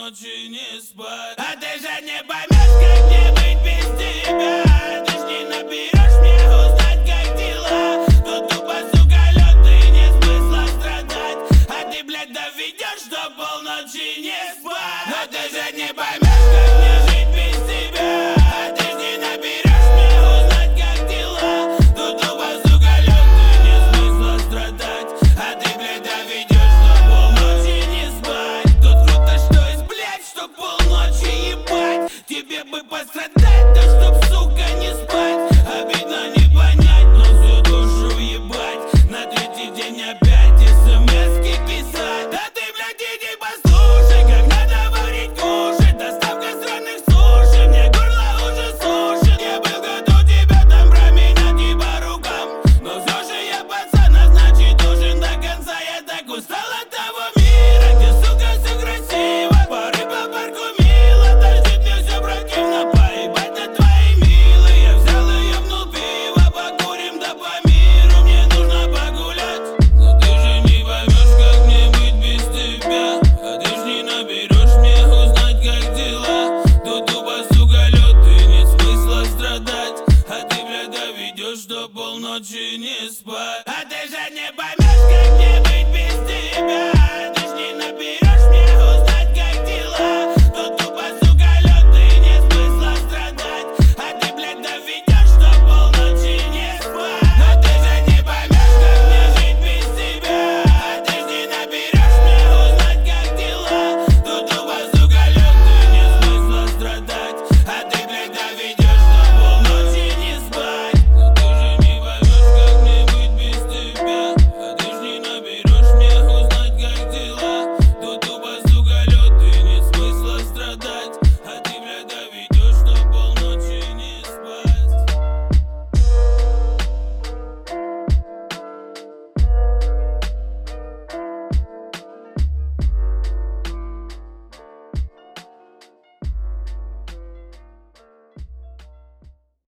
полночи не спать. А ты же не поймешь, как мне быть без тебя. Ты ж не наберешь мне узнать, как дела. Тут тупо, сука, лед, ты не смысла страдать. А ты, блядь, доведешь до полночи не спать. Но ты же не поймешь, как мне жить без тебя. А ты ж не наберешь мне узнать, как дела. Тут тупо, сука, лед, ты не смысла страдать. А ты, блядь, доведешь до полночи не спать. Тут круто, что есть, блядь, что полночи ебать. Тебе бы пострадать, да чтоб, сука, не спать. Обидно не понять, но всю душу ебать. На третий день опять смс-ки писать. Да ты, блядь, иди послушай, как надо варить кушать. Доставка странных суши, мне горло уже сушит. Я был готов тебя там променять и по рукам. Но все же я пацан, а значит должен до конца. Я так устал от того мира, где, сука, все красиво. Пары по парку мило, торчит мне все противно. Поебать на твои милые. Я взял и ебнул пиво, покурим да по миру. Мне нужно погулять. Но ты же не поймешь, как мне быть без тебя. А ты ж не наберешь мне узнать, как дела. Тут тупо, сука, лед, ты нет смысла страдать. А ты, блядь, доведешь до полночи не спать.